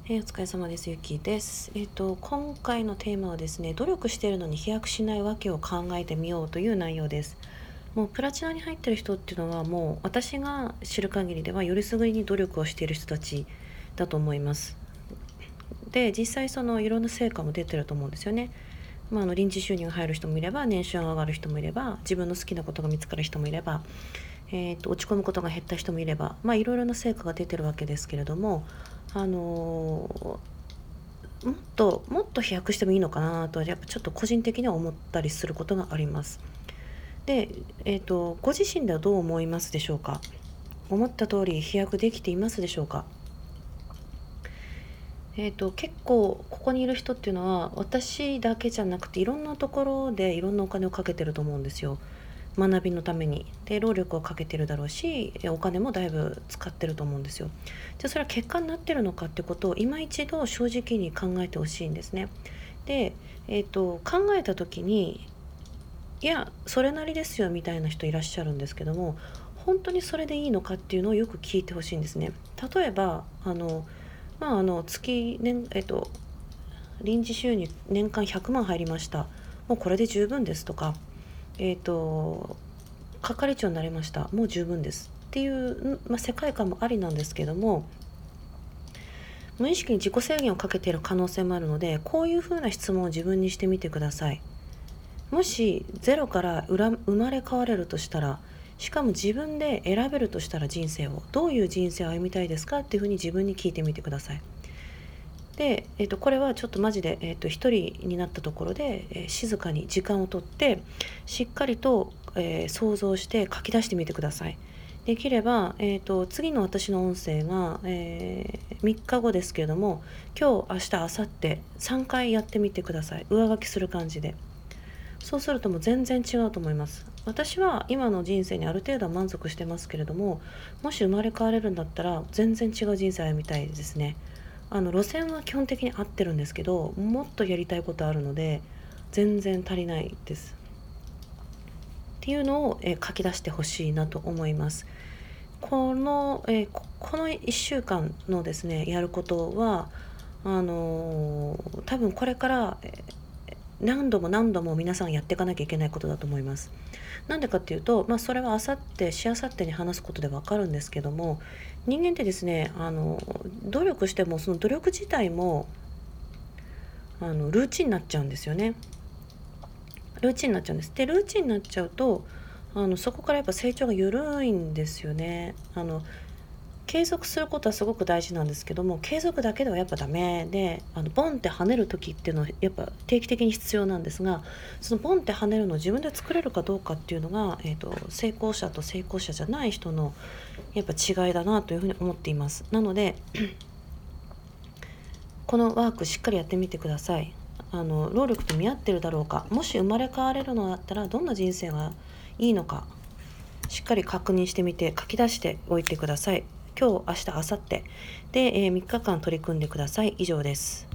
お疲れ様です。ゆきです。今回のテーマはですね、努力しているのに飛躍しないわけを考えてみようという内容です。もうプラチナに入ってる人っていうのはもう私が知る限りではよりすぐりに努力をしている人たちだと思います。で、実際そのいろんな成果も出てると思うんですよね。臨時収入が入る人もいれば、年収が上がる人もいれば、自分の好きなことが見つかる人もいれば、落ち込むことが減った人もいれば、いろいろな成果が出てるわけですけれども、もっと飛躍してもいいのかなとやっぱちょっと個人的には思ったりすることがあります。で、ご自身ではどう思いますでしょうか。思った通り飛躍できていますでしょうか。結構ここにいる人っていうのは私だけじゃなくていろんなところでいろんなお金をかけてると思うんですよ。学びのためにで労力をかけてるだろうし、お金もだいぶ使ってると思うんですよ。じゃあそれは結果になってるのかってことを今一度正直に考えてほしいんですね。で、考えた時にいやそれなりですよみたいな人いらっしゃるんですけども、本当にそれでいいのかっていうのをよく聞いてほしいんですね。例えば月年臨時収入年間100万入りました、もうこれで十分ですとか、係長になりました、もう十分ですっていう、世界観もありなんですけども、無意識に自己制限をかけている可能性もあるので、こういうふうな質問を自分にしてみてください。もしゼロから生まれ変われるとしたら、しかも自分で選べるとしたら、人生をどういう人生を歩みたいですかっていうふうに自分に聞いてみてください。で、これはちょっとマジで、一人になったところで、静かに時間をとってしっかりと、想像して書き出してみてください。できれば、次の私の音声が、3日後ですけれども、今日明日明後日3回やってみてください。上書きする感じで。そうするともう全然違うと思います。私は今の人生にある程度は満足してますけれども、もし生まれ変われるんだったら全然違う人生を歩みたいですね。路線は基本的に合ってるんですけど、もっとやりたいことあるので全然足りないですっていうのを、書き出してほしいなと思います。この1週間のですねやることは多分これから、何度も何度も皆さんやっていかなきゃいけないことだと思います。なんでかっていうと、それはあさってしあさってに話すことでわかるんですけども、人間ってですね、努力してもその努力自体もルーチンになっちゃうんですよね。ルーチンになっちゃうんです。でルーチンになっちゃうとそこからやっぱ成長が緩いんですよね。継続することはすごく大事なんですけども、継続だけではやっぱダメで、ボンって跳ねる時っていうのはやっぱ定期的に必要なんですが、そのボンって跳ねるのを自分で作れるかどうかっていうのが、成功者と成功者じゃない人のやっぱ違いだなというふうに思っています。なのでこのワークしっかりやってみてください。労力と見合ってるだろうか、もし生まれ変われるのだったらどんな人生がいいのか、しっかり確認してみて書き出しておいてください。今日明日明後日で、3日間取り組んでください。以上です。